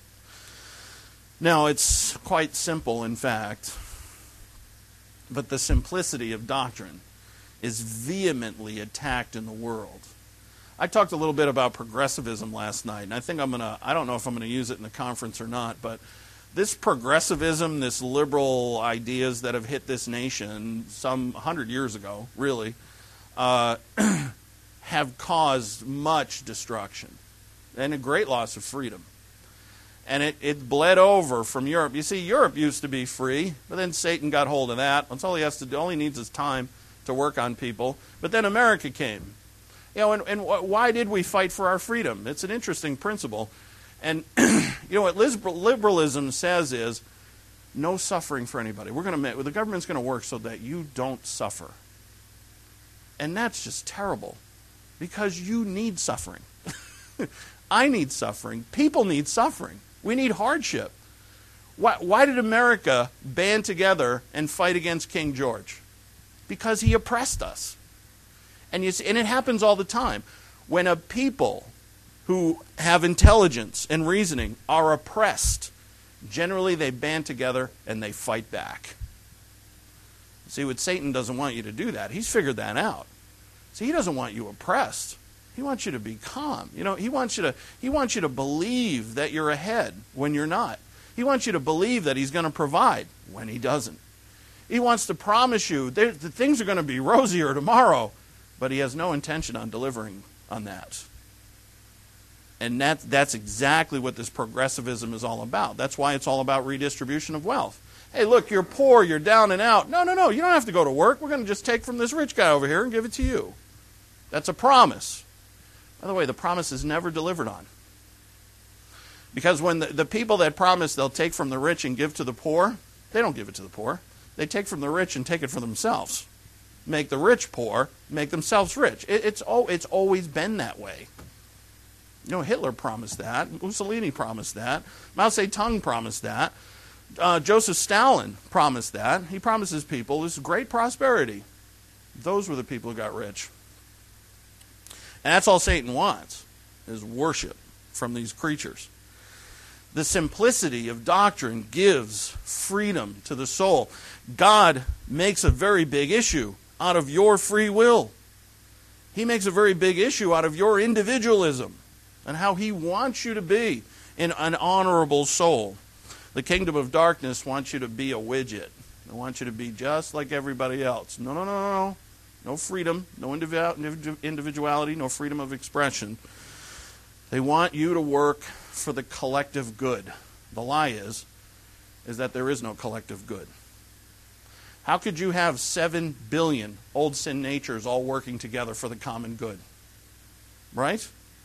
Now, it's quite simple, in fact, but the simplicity of doctrine is vehemently attacked in the world. I talked a little bit about progressivism last night, and I don't know if I'm going to use it in the conference or not, but this progressivism, this liberal ideas that have hit this nation some 100 years ago, really, have caused much destruction and a great loss of freedom. And it bled over from Europe. You see, Europe used to be free, but then Satan got hold of that. That's all he has to do. All he needs is time to work on people. But then America came. And why did we fight for our freedom? It's an interesting principle. And what liberalism says is no suffering for anybody. The government's going to work so that you don't suffer. And that's just terrible, because you need suffering. I need suffering. People need suffering. We need hardship. Why did America band together and fight against King George? Because he oppressed us. And it happens all the time. When a people who have intelligence and reasoning are oppressed, generally they band together and they fight back. See, what Satan doesn't want you to do that. He's figured that out. See, he doesn't want you oppressed. He wants you to be calm. He wants you to believe that you're ahead when you're not. He wants you to believe that he's going to provide when he doesn't. He wants to promise you that things are going to be rosier tomorrow, but he has no intention on delivering on that. And that's exactly what this progressivism is all about. That's why it's all about redistribution of wealth. Hey, look, you're poor, you're down and out. No, you don't have to go to work. We're going to just take from this rich guy over here and give it to you. That's a promise. By the way, the promise is never delivered on. Because when the people that promise they'll take from the rich and give to the poor, they don't give it to the poor. They take from the rich and take it for themselves. Make the rich poor, make themselves rich. It's always been that way. Hitler promised that. Mussolini promised that. Mao Zedong promised that. Joseph Stalin promised that. He promises people this great prosperity. Those were the people who got rich. And that's all Satan wants, is worship from these creatures. The simplicity of doctrine gives freedom to the soul. God makes a very big issue out of your free will. He makes a very big issue out of your individualism and how he wants you to be an honorable soul. The kingdom of darkness wants you to be a widget. They want you to be just like everybody else. No. No freedom, no individuality, no freedom of expression. They want you to work for the collective good. The lie is that there is no collective good. How could you have 7 billion old sin natures all working together for the common good? Right?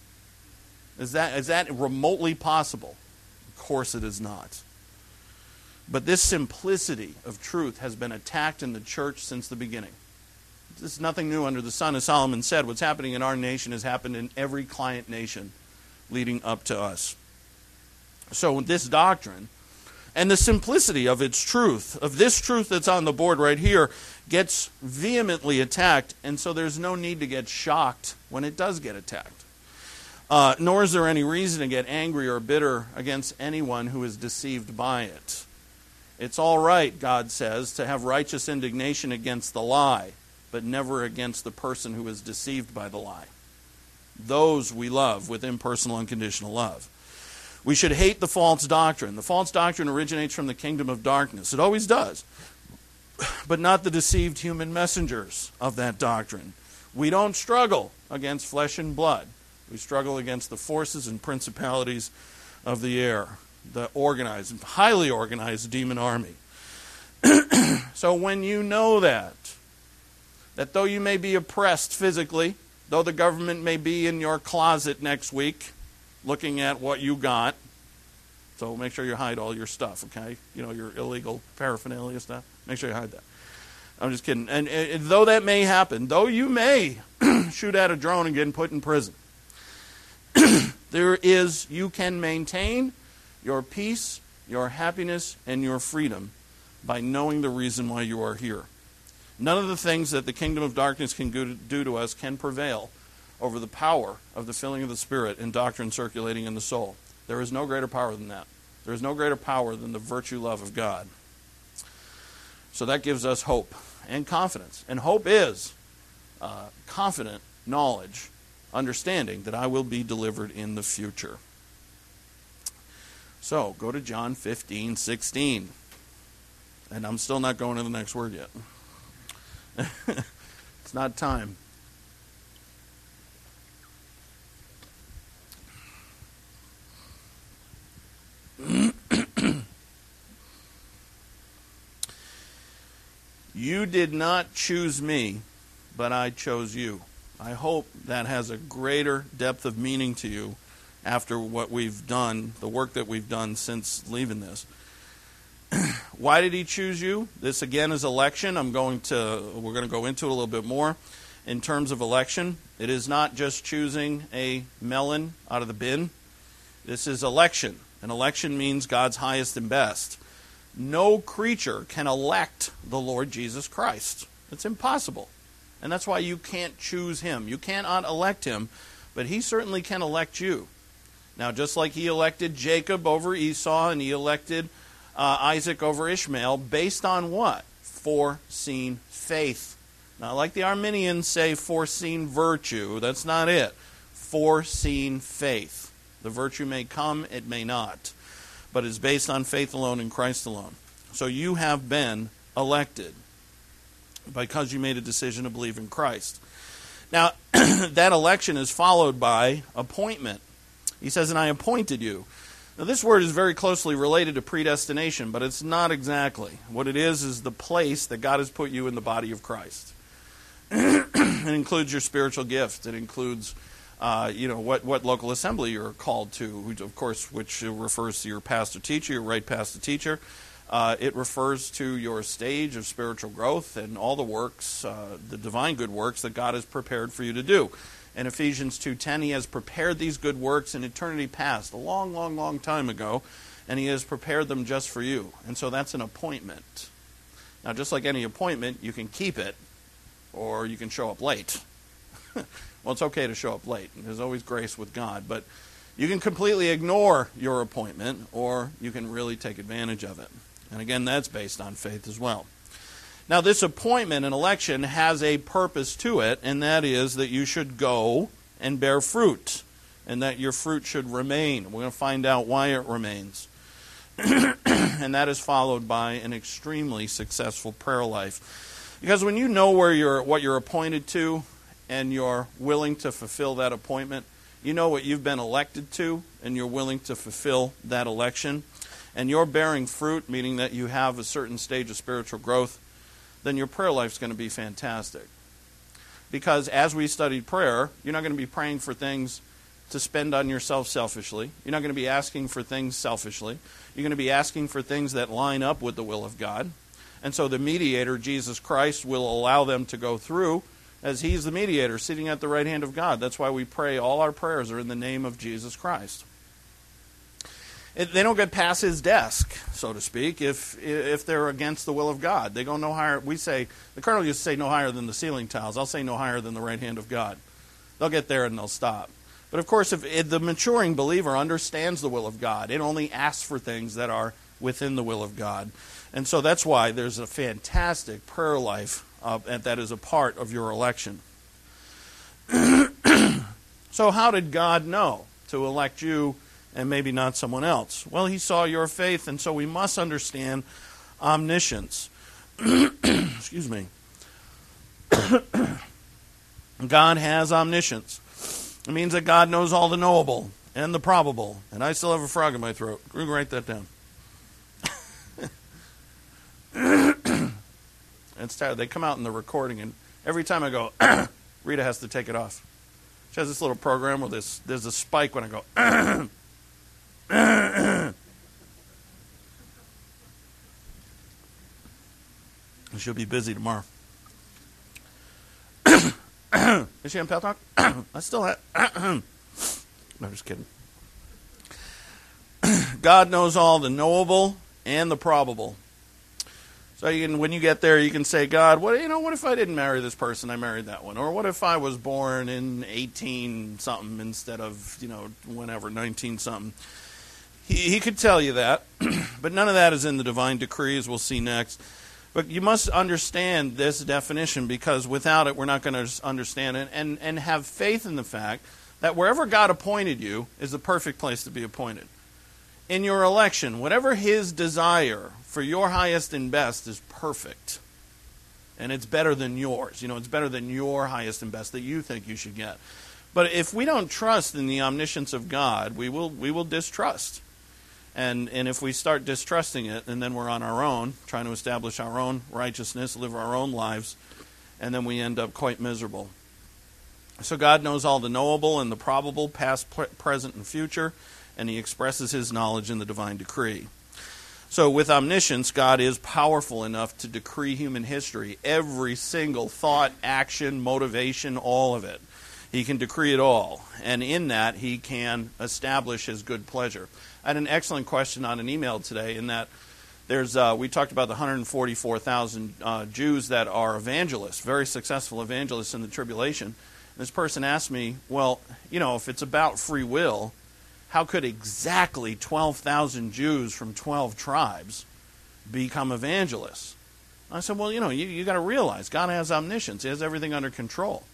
Is that remotely possible? Of course it is not. But this simplicity of truth has been attacked in the church since the beginning. This is nothing new under the sun. As Solomon said, what's happening in our nation has happened in every client nation leading up to us. So this doctrine and the simplicity of its truth, of this truth that's on the board right here, gets vehemently attacked, and so there's no need to get shocked when it does get attacked. Nor is there any reason to get angry or bitter against anyone who is deceived by it. It's all right, God says, to have righteous indignation against the lie, but never against the person who is deceived by the lie. Those we love with impersonal, unconditional love. We should hate the false doctrine. The false doctrine originates from the kingdom of darkness. It always does. But not the deceived human messengers of that doctrine. We don't struggle against flesh and blood. We struggle against the forces and principalities of the air, the organized, highly organized demon army. So when you know that though you may be oppressed physically, though the government may be in your closet next week looking at what you got, so make sure you hide all your stuff, okay? Your illegal paraphernalia stuff. Make sure you hide that. I'm just kidding. And though that may happen, though you may shoot at a drone and get put in prison, you can maintain your peace, your happiness, and your freedom by knowing the reason why you are here. None of the things that the kingdom of darkness can do to us can prevail over the power of the filling of the Spirit and doctrine circulating in the soul. There is no greater power than that. There is no greater power than the virtue love of God. So that gives us hope and confidence. And hope is confident knowledge, understanding that I will be delivered in the future. So, go to John 15:16. And I'm still not going to the next word yet. It's not time. You did not choose me, but I chose you. I hope that has a greater depth of meaning to you after what we've done, the work that we've done since leaving this. Why did he choose you? This again is election. We're going to go into it a little bit more. In terms of election, it is not just choosing a melon out of the bin. This is election. And election means God's highest and best. No creature can elect the Lord Jesus Christ. It's impossible. And that's why you can't choose him. You cannot elect him, but he certainly can elect you. Now, just like he elected Jacob over Esau and he elected Isaac over Ishmael, based on what? Foreseen faith. Not like the Arminians say foreseen virtue. That's not it. Foreseen faith. The virtue may come, it may not. But it's based on faith alone in Christ alone. So you have been elected because you made a decision to believe in Christ. Now, that election is followed by appointment. He says, and I appointed you. Now, this word is very closely related to predestination, but it's not exactly. What it is the place that God has put you in the body of Christ. It includes your spiritual gift. It includes, what local assembly you're called to, of course, which refers to your pastor teacher, your right pastor teacher. It refers to your stage of spiritual growth and all the works, the divine good works that God has prepared for you to do. In Ephesians 2:10, he has prepared these good works in eternity past, a long, long, long time ago, and he has prepared them just for you. And so that's an appointment. Now, just like any appointment, you can keep it, or you can show up late. Well, it's okay to show up late. There's always grace with God, but you can completely ignore your appointment, or you can really take advantage of it. And again, that's based on faith as well. Now, this appointment and election has a purpose to it, and that is that you should go and bear fruit, and that your fruit should remain. We're going to find out why it remains. And that is followed by an extremely successful prayer life. Because when you know what you're appointed to, and you're willing to fulfill that appointment, you know what you've been elected to, and you're willing to fulfill that election, and you're bearing fruit, meaning that you have a certain stage of spiritual growth, then your prayer life is going to be fantastic. Because as we studied prayer, you're not going to be praying for things to spend on yourself selfishly. You're not going to be asking for things selfishly. You're going to be asking for things that line up with the will of God. And so the mediator, Jesus Christ, will allow them to go through as he's the mediator sitting at the right hand of God. That's why we pray, all our prayers are in the name of Jesus Christ. They don't get past his desk, so to speak, if they're against the will of God. They go no higher. We say, the colonel used to say no higher than the ceiling tiles. I'll say no higher than the right hand of God. They'll get there and they'll stop. But of course, if the maturing believer understands the will of God, it only asks for things that are within the will of God. And so that's why there's a fantastic prayer life that is a part of your election. So how did God know to elect you and maybe not someone else? Well, he saw your faith, and so we must understand omniscience. Excuse me. God has omniscience. It means that God knows all the knowable and the probable. And I still have a frog in my throat. We can write that down. It's tired. They come out in the recording, and every time I go, Rita has to take it off. She has this little program where there's a spike when I go, she'll be busy tomorrow. Is she on Pal Talk? I still have. No, just kidding. God knows all the knowable and the probable. So when you get there, you can say, God, what if I didn't marry this person? I married that one. Or what if I was born in 18-something instead of, whenever, 19-something? He could tell you that, but none of that is in the divine decree, as we'll see next. But you must understand this definition, because without it, we're not going to understand it, and have faith in the fact that wherever God appointed you is the perfect place to be appointed. In your election, whatever His desire for your highest and best is perfect. And it's better than yours. It's better than your highest and best that you think you should get. But if we don't trust in the omniscience of God, we will distrust. And if we start distrusting it, and then we're on our own, trying to establish our own righteousness, live our own lives, and then we end up quite miserable. So God knows all the knowable and the probable, past, present, and future, and He expresses His knowledge in the divine decree. So with omniscience, God is powerful enough to decree human history, every single thought, action, motivation, all of it. He can decree it all, and in that He can establish His good pleasure. I had an excellent question on an email today, in that we talked about the 144,000 Jews that are evangelists, very successful evangelists in the tribulation. This person asked me, well, if it's about free will, how could exactly 12,000 Jews from 12 tribes become evangelists? I said, well, you got to realize God has omniscience. He has everything under control.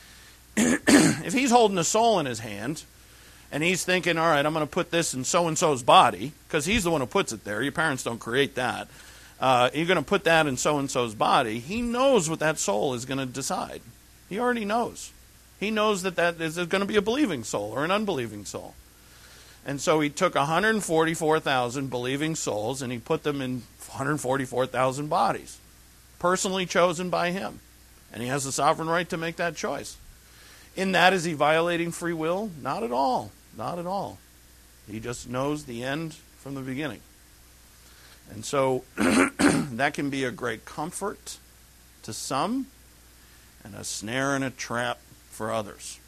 If He's holding a soul in His hand, and He's thinking, all right, I'm going to put this in so-and-so's body, because He's the one who puts it there. Your parents don't create that. You're going to put that in so-and-so's body. He knows what that soul is going to decide. He already knows. He knows that is going to be a believing soul or an unbelieving soul. And so He took 144,000 believing souls, and He put them in 144,000 bodies, personally chosen by Him. And He has the sovereign right to make that choice. In that, is He violating free will? Not at all. Not at all. He just knows the end from the beginning. And so that can be a great comfort to some and a snare and a trap for others.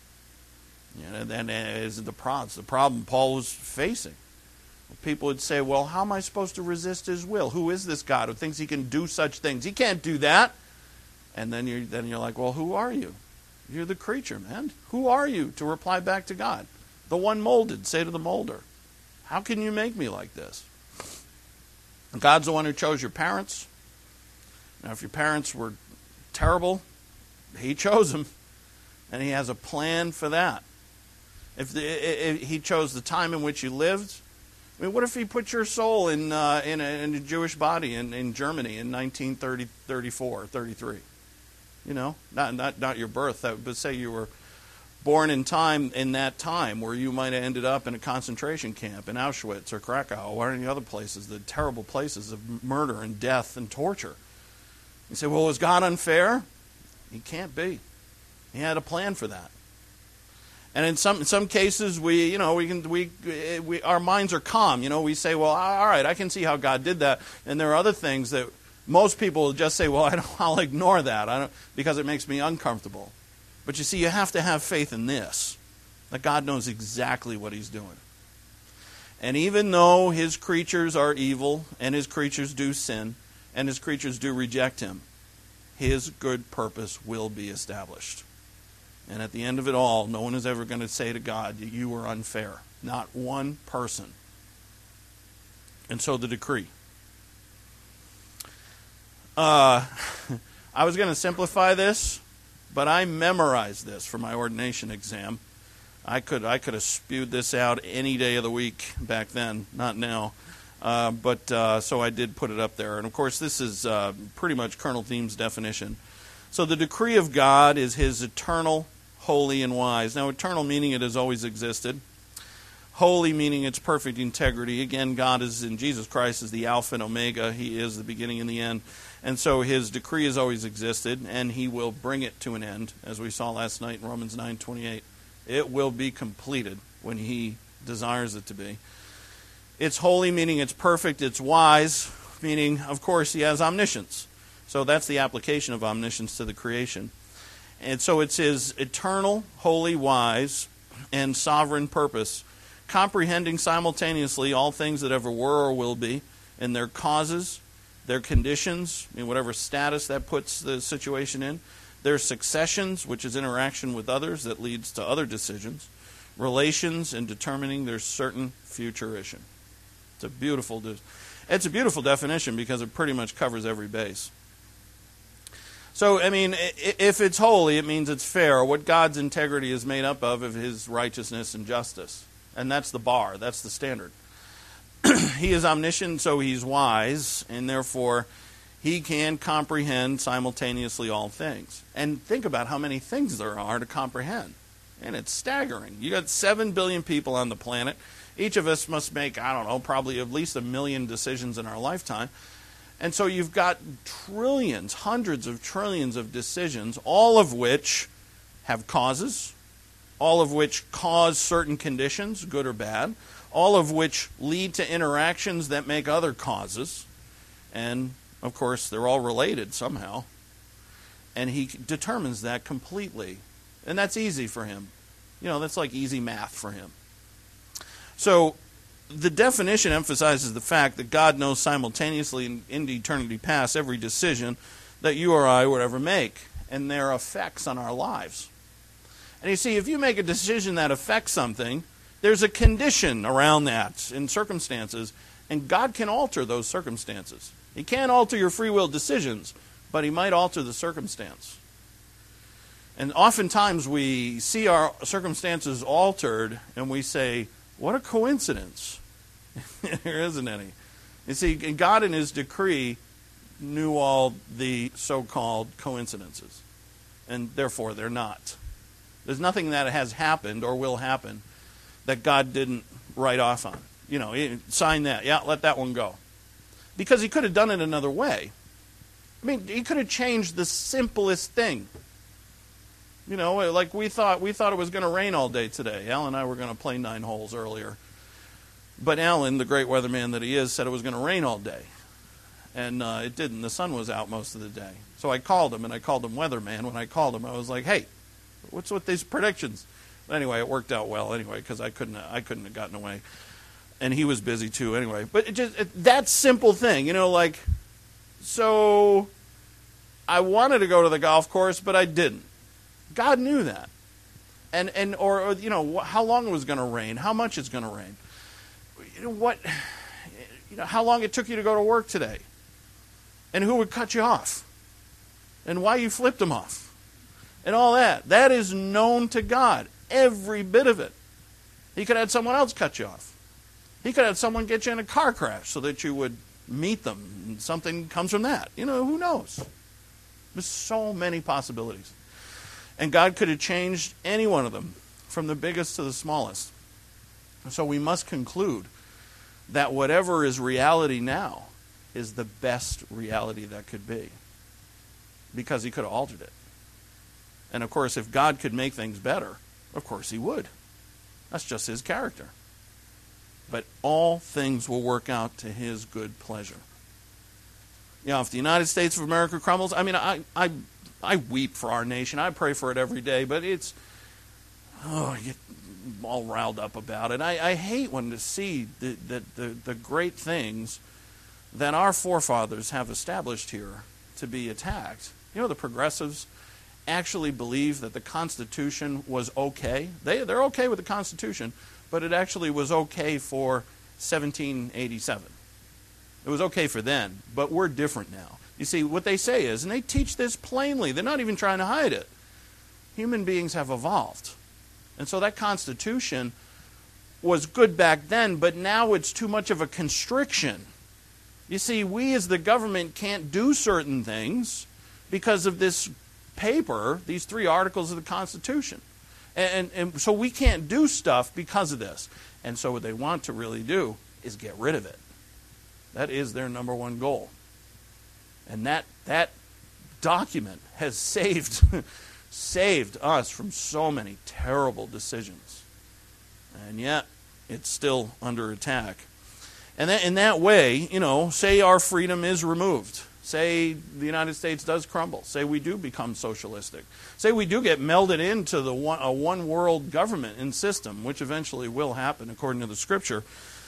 That is the problem Paul was facing. People would say, well, how am I supposed to resist His will? Who is this God who thinks He can do such things? He can't do that. And then you're like, well, who are you? You're the creature, man. Who are you to reply back to God? The one molded. Say to the molder, how can you make me like this? God's the one who chose your parents. Now, if your parents were terrible, He chose them, and He has a plan for that. If He chose the time in which you lived, what if He put your soul in a Jewish body in Germany in 1934, 33? Not your birth, but say you were born in that time where you might have ended up in a concentration camp in Auschwitz or Krakow or any other places, the terrible places of murder and death and torture. You say, well, is God unfair? He can't be. He had a plan for that. And in some cases, our minds are calm. We say, well, all right, I can see how God did that. And there are other things that most people will just say, well, I'll ignore that because it makes me uncomfortable. But you see, you have to have faith in this, that God knows exactly what He's doing. And even though His creatures are evil, and His creatures do sin, and His creatures do reject Him, His good purpose will be established. And at the end of it all, no one is ever going to say to God that you were unfair. Not one person. And so the decree. I was going to simplify this, but I memorized this for my ordination exam. I could have spewed this out any day of the week back then, not now. So I did put it up there. And of course, this is pretty much Colonel Thiem's definition. So the decree of God is His eternal, holy, and wise. Now, eternal meaning it has always existed. Holy meaning its perfect integrity. Again, God is in Jesus Christ is the Alpha and Omega. He is the beginning and the end. And so His decree has always existed, and He will bring it to an end, as we saw last night in Romans 9:28. It will be completed when He desires it to be. It's holy, meaning it's perfect. It's wise, meaning, of course, He has omniscience. So that's the application of omniscience to the creation. And so it's His eternal, holy, wise, and sovereign purpose, comprehending simultaneously all things that ever were or will be, and their causes, their conditions, whatever status that puts the situation in, their successions, which is interaction with others that leads to other decisions, relations, and determining their certain futuration. It's a beautiful definition because it pretty much covers every base. So, I mean, if it's holy, it means it's fair. What God's integrity is made up of His righteousness and justice. And that's the bar. That's the standard. He is omniscient, so He's wise, and therefore He can comprehend simultaneously all things. And think about how many things there are to comprehend. And it's staggering. You got 7 billion people on the planet. Each of us must make, probably at least 1 million decisions in our lifetime. And so you've got trillions, hundreds of trillions of decisions, all of which have causes, all of which cause certain conditions, good or bad, all of which lead to interactions that make other causes. And, of course, they're all related somehow. And He determines that completely. And that's easy for Him. That's like easy math for Him. So, the definition emphasizes the fact that God knows simultaneously in eternity past every decision that you or I would ever make and their effects on our lives. And you see, if you make a decision that affects something, there's a condition around that in circumstances, and God can alter those circumstances. He can't alter your free will decisions, but He might alter the circumstance. And oftentimes we see our circumstances altered and we say, what a coincidence. There isn't any. You see, God in His decree knew all the so-called coincidences, and therefore they're not. There's nothing that has happened or will happen that God didn't write off on. Sign that. Yeah, let that one go. Because He could have done it another way. I mean, He could have changed the simplest thing. Like we thought it was going to rain all day today. Al and I were going to play 9 holes earlier. But Alan, the great weatherman that he is, said it was going to rain all day. And it didn't. The sun was out most of the day. So I called him, and I called him weatherman. When I called him, I was like, hey, what's with these predictions? But anyway, it worked out well anyway, because I couldn't have gotten away. And he was busy too anyway. But that simple thing, so I wanted to go to the golf course, but I didn't. God knew that. Or how long it was going to rain, how much it's going to rain. How long it took you to go to work today. And who would cut you off. And why you flipped them off. And all that. That is known to God. Every bit of it. He could have had someone else cut you off. He could have someone get you in a car crash so that you would meet them. And something comes from that. Who knows? There's so many possibilities. And God could have changed any one of them, from the biggest to the smallest. So we must conclude that whatever is reality now is the best reality that could be. Because He could have altered it. And of course, if God could make things better, of course He would. That's just His character. But all things will work out to His good pleasure. If the United States of America crumbles, I weep for our nation. I pray for it every day, but you get all riled up about it. I hate when to see the great things that our forefathers have established here to be attacked. The progressives actually believe that the Constitution was okay. They're okay with the Constitution, but it actually was okay for 1787. It was okay for then, but we're different now. You see, what they say is, and they teach this plainly, they're not even trying to hide it, human beings have evolved. And so that Constitution was good back then, but now it's too much of a constriction. You see, we as the government can't do certain things because of this paper, these 3 articles of the Constitution. And so we can't do stuff because of this. And so what they want to really do is get rid of it. That is their number one goal. And that document has saved us from so many terrible decisions. And yet, it's still under attack. And in that way, say our freedom is removed. Say the United States does crumble. Say we do become socialistic. Say we do get melded into a one-world government and system, which eventually will happen according to the Scripture.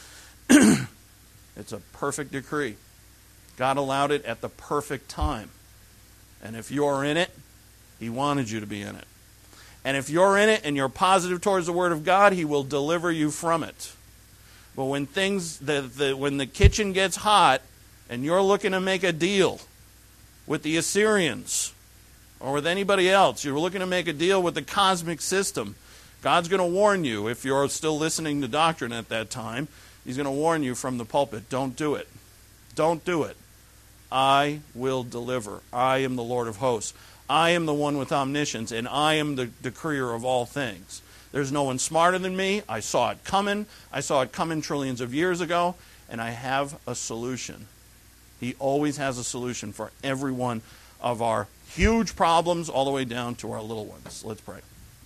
It's a perfect decree. God allowed it at the perfect time. And if you're in it, He wanted you to be in it. And if you're in it and you're positive towards the Word of God, He will deliver you from it. But when when the kitchen gets hot and you're looking to make a deal with the Assyrians or with anybody else, you're looking to make a deal with the cosmic system, God's going to warn you, if you're still listening to doctrine at that time, He's going to warn you from the pulpit, don't do it. Don't do it. I will deliver. I am the Lord of hosts. I am the one with omniscience, and I am the decreer of all things. There's no one smarter than me. I saw it coming. I saw it coming trillions of years ago, and I have a solution. He always has a solution for every one of our huge problems all the way down to our little ones. Let's pray.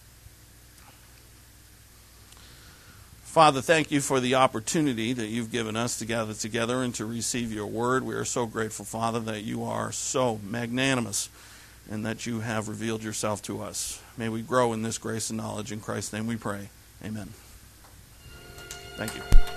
Father, thank you for the opportunity that you've given us to gather together and to receive your word. We are so grateful, Father, that you are so magnanimous and that you have revealed yourself to us. May we grow in this grace and knowledge. In Christ's name we pray. Amen. Thank you.